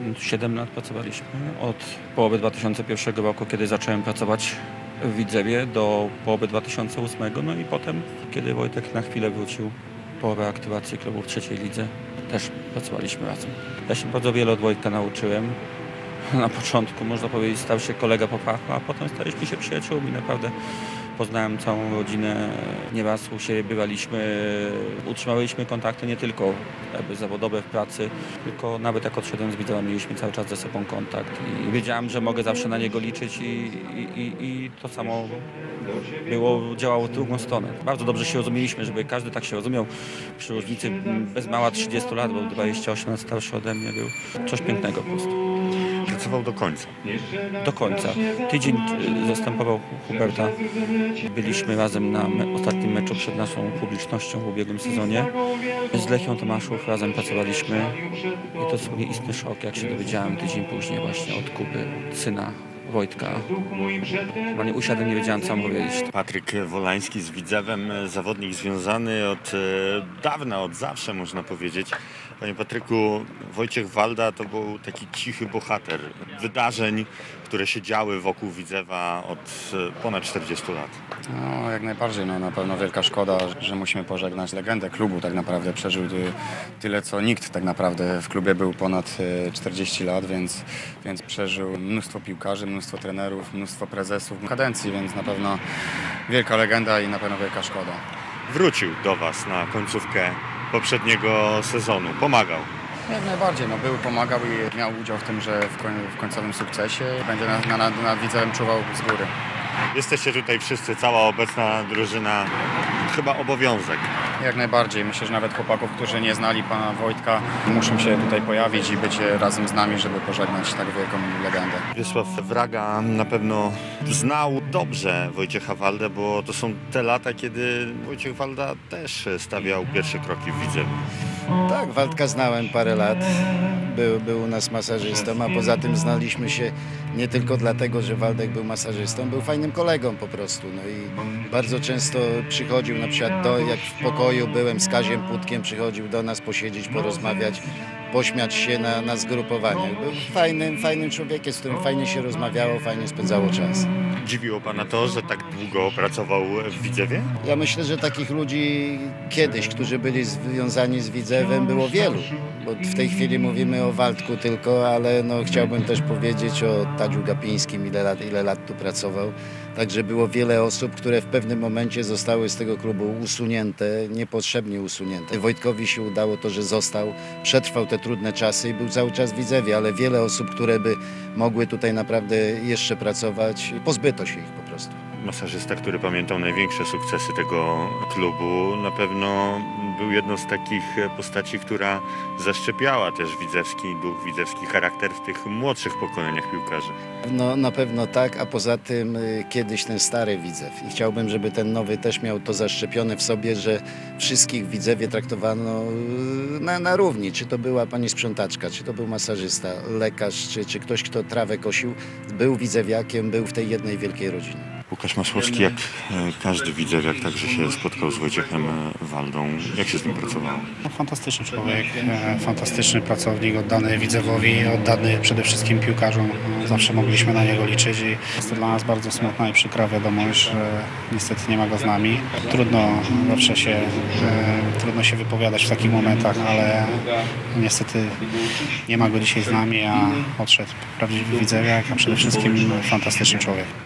7 lat pracowaliśmy. Od połowy 2001 roku, kiedy zacząłem pracować w Widzewie, do połowy 2008. No i potem, kiedy Wojtek na chwilę wrócił po reaktywacji klubu w trzeciej lidze, też pracowaliśmy razem. Ja się bardzo wiele od Wojtka nauczyłem. Na początku, można powiedzieć, stał się kolega po fachu, a potem staliśmy się przyjaciółmi. Naprawdę poznałem całą rodzinę, nieraz u siebie bywaliśmy, utrzymywaliśmy kontakty nie tylko zawodowe w pracy, tylko jak odszedłem z Widzewa, mieliśmy cały czas ze sobą kontakt i wiedziałem, że mogę zawsze na niego liczyć i to samo działało w drugą stronę. Bardzo dobrze się rozumieliśmy, żeby każdy tak się rozumiał przy różnicy bez mała 30 lat, bo 28 lat starszy ode mnie, był coś pięknego po prostu. Pracował do końca. Do końca. Tydzień zastępował Huberta. Byliśmy razem na ostatnim meczu przed naszą publicznością w ubiegłym sezonie. Z Lechią Tomaszów razem pracowaliśmy i to był istny szok, jak się dowiedziałem tydzień później właśnie od Kuby, syna Wojtka. Chyba nie usiadłem, nie wiedziałem, co mam powiedzieć. Patryk Wolański z Widzewem, zawodnik związany od dawna, od zawsze można powiedzieć. Panie Patryku, Wojciech Walda to był taki cichy bohater wydarzeń, które się działy wokół Widzewa od ponad 40 lat. No, jak najbardziej. No, na pewno wielka szkoda, że musimy pożegnać legendę klubu. Tak naprawdę przeżył tyle, co nikt tak naprawdę w klubie. Był ponad 40 lat, więc przeżył mnóstwo piłkarzy, mnóstwo trenerów, mnóstwo prezesów kadencji, więc na pewno wielka legenda i na pewno wielka szkoda. Wrócił do Was na końcówkę poprzedniego sezonu. Pomagał. Jak najbardziej. Pomagał i miał udział w tym, że w końcowym sukcesie będzie nad Widzewem czuwał z góry. Jesteście tutaj wszyscy, cała obecna drużyna. Chyba obowiązek. Jak najbardziej. Myślę, że nawet chłopaków, którzy nie znali pana Wojtka, muszą się tutaj pojawić i być razem z nami, żeby pożegnać tak wielką legendę. Wiesław Wraga na pewno znał dobrze Wojciecha Waldę, bo to są te lata, kiedy Wojciech Walda też stawiał pierwsze kroki w Widzewie. Tak, Waldka znałem parę lat. Był u nas masażystą, a poza tym znaliśmy się nie tylko dlatego, że Waldek był masażystą, był fajnym kolegą po prostu. No i bardzo często przychodził, na przykład jak w pokoju byłem z Kaziem Płótkiem, przychodził do nas posiedzieć, porozmawiać, pośmiać się na zgrupowaniach. Był fajnym człowiekiem, z którym fajnie się rozmawiało, fajnie spędzało czas. Dziwiło pana to, że tak długo pracował w Widzewie? Ja myślę, że takich ludzi kiedyś, którzy byli związani z Widzewem, było wielu. Bo w tej chwili mówimy o Waldku tylko, ale no, chciałbym też powiedzieć o Tadziu Gapińskim, ile lat tu pracował. Także było wiele osób, które w pewnym momencie zostały z tego klubu usunięte, niepotrzebnie usunięte. Wojtkowi się udało to, że został, przetrwał te trudne czasy i był cały czas w Widzewie, ale wiele osób, które by mogły tutaj naprawdę jeszcze pracować, pozbyto się ich po prostu. Masażysta, który pamiętał największe sukcesy tego klubu, na pewno był jedną z takich postaci, która zaszczepiała też widzewski duch, widzewski charakter w tych młodszych pokoleniach piłkarzy. No na pewno tak, a poza tym kiedyś ten stary Widzew i chciałbym, żeby ten nowy też miał to zaszczepione w sobie, że wszystkich w Widzewie traktowano na równi. Czy to była pani sprzątaczka, czy to był masażysta, lekarz, czy ktoś, kto trawę kosił, był widzewiakiem, był w tej jednej wielkiej rodzinie. Łukasz Masłowski, jak każdy widzewiak, także się spotkał z Wojciechem Waldą. Jak się z nim pracowało? Fantastyczny człowiek, fantastyczny pracownik, oddany Widzewowi, oddany przede wszystkim piłkarzom. Zawsze mogliśmy na niego liczyć i jest to dla nas bardzo smutna i przykra wiadomość, że niestety nie ma go z nami. Trudno się wypowiadać w takich momentach, ale niestety nie ma go dzisiaj z nami, a odszedł prawdziwy widzewiak, a przede wszystkim fantastyczny człowiek.